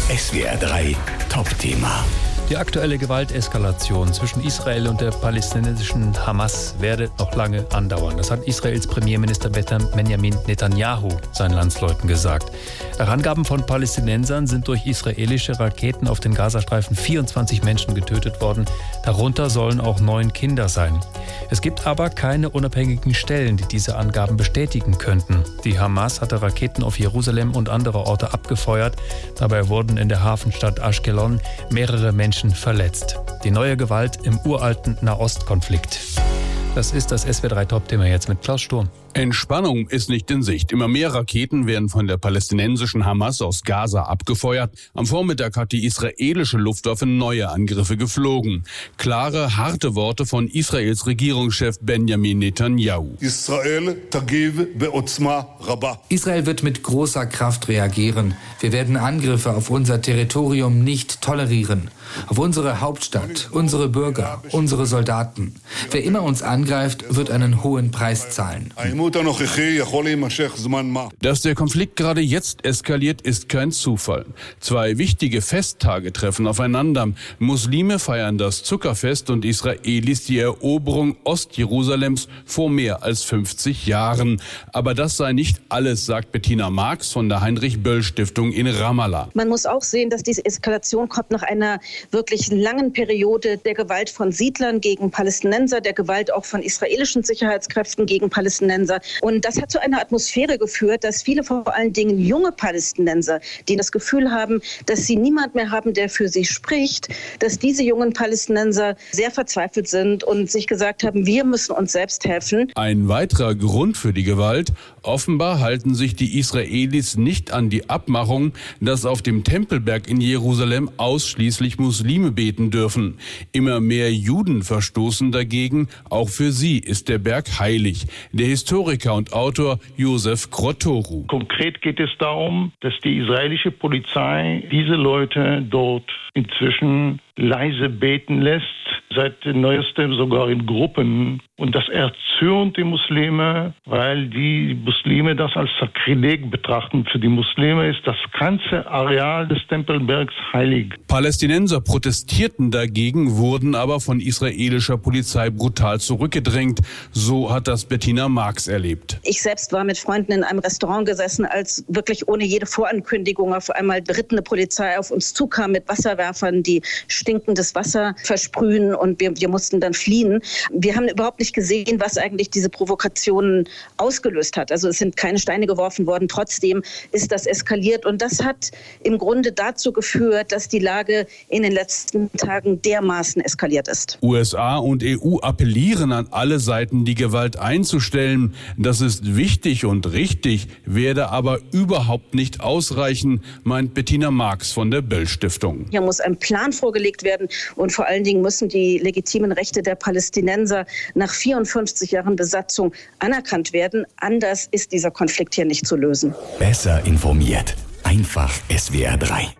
SWR 3 Top-Thema. Die aktuelle Gewalteskalation zwischen Israel und der palästinensischen Hamas werde noch lange andauern. Das hat Israels Premierminister Benjamin Netanyahu seinen Landsleuten gesagt. Nach Angaben von Palästinensern sind durch israelische Raketen auf den Gazastreifen 24 Menschen getötet worden. Darunter sollen auch 9 Kinder sein. Es gibt aber keine unabhängigen Stellen, die diese Angaben bestätigen könnten. Die Hamas hatte Raketen auf Jerusalem und andere Orte abgefeuert. Dabei wurden in der Hafenstadt Ashkelon mehrere Menschen verletzt. Die neue Gewalt im uralten Nahostkonflikt. Das ist das SWR 3 Top-Thema jetzt mit Klaus Sturm. Entspannung ist nicht in Sicht. Immer mehr Raketen werden von der palästinensischen Hamas aus Gaza abgefeuert. Am Vormittag hat die israelische Luftwaffe neue Angriffe geflogen. Klare, harte Worte von Israels Regierungschef Benjamin Netanyahu. Israel wird mit großer Kraft reagieren. Wir werden Angriffe auf unser Territorium nicht tolerieren. Auf unsere Hauptstadt, unsere Bürger, unsere Soldaten. Wer immer uns angreift, wird einen hohen Preis zahlen. Dass der Konflikt gerade jetzt eskaliert, ist kein Zufall. 2 wichtige Festtage treffen aufeinander. Muslime feiern das Zuckerfest und Israelis die Eroberung Ostjerusalems vor mehr als 50 Jahren. Aber das sei nicht alles, sagt Bettina Marx von der Heinrich-Böll-Stiftung in Ramallah. Man muss auch sehen, dass diese Eskalation kommt nach einer wirklich langen Periode der Gewalt von Siedlern gegen Palästinenser, der Gewalt auch von israelischen Sicherheitskräften gegen Palästinenser. Und das hat zu einer Atmosphäre geführt, dass viele, vor allen Dingen junge Palästinenser, die das Gefühl haben, dass sie niemand mehr haben, der für sie spricht, dass diese jungen Palästinenser sehr verzweifelt sind und sich gesagt haben, wir müssen uns selbst helfen. Ein weiterer Grund für die Gewalt: Offenbar halten sich die Israelis nicht an die Abmachung, dass auf dem Tempelberg in Jerusalem ausschließlich Muslime beten dürfen. Immer mehr Juden verstoßen dagegen. Auch für sie ist der Berg heilig. Der Historiker und Autor Josef Krotoru. Konkret geht es darum, dass die israelische Polizei diese Leute dort inzwischen leise beten lässt, seit neuestem sogar in Gruppen. Und das erzürnt die Muslime, weil die Muslime das als Sakrileg betrachten. Für die Muslime ist das ganze Areal des Tempelbergs heilig. Palästinenser protestierten dagegen, wurden aber von israelischer Polizei brutal zurückgedrängt. So hat das Bettina Marx erlebt. Ich selbst war mit Freunden in einem Restaurant gesessen, als wirklich ohne jede Vorankündigung auf einmal berittene Polizei auf uns zukam mit Wasserwerfern, die stinkendes Wasser versprühen, und wir mussten dann fliehen. Wir haben überhaupt nicht gesehen, was eigentlich diese Provokationen ausgelöst hat. Also es sind keine Steine geworfen worden. Trotzdem ist das eskaliert, und das hat im Grunde dazu geführt, dass die Lage in den letzten Tagen dermaßen eskaliert ist. USA und EU appellieren an alle Seiten, die Gewalt einzustellen. Das ist wichtig und richtig, werde aber überhaupt nicht ausreichen, meint Bettina Marx von der Böll-Stiftung. Hier muss ein Plan vorgelegt werden, und vor allen Dingen müssen die legitimen Rechte der Palästinenser nach 54 Jahren Besatzung anerkannt werden. Anders ist dieser Konflikt hier nicht zu lösen. Besser informiert. Einfach SWR 3.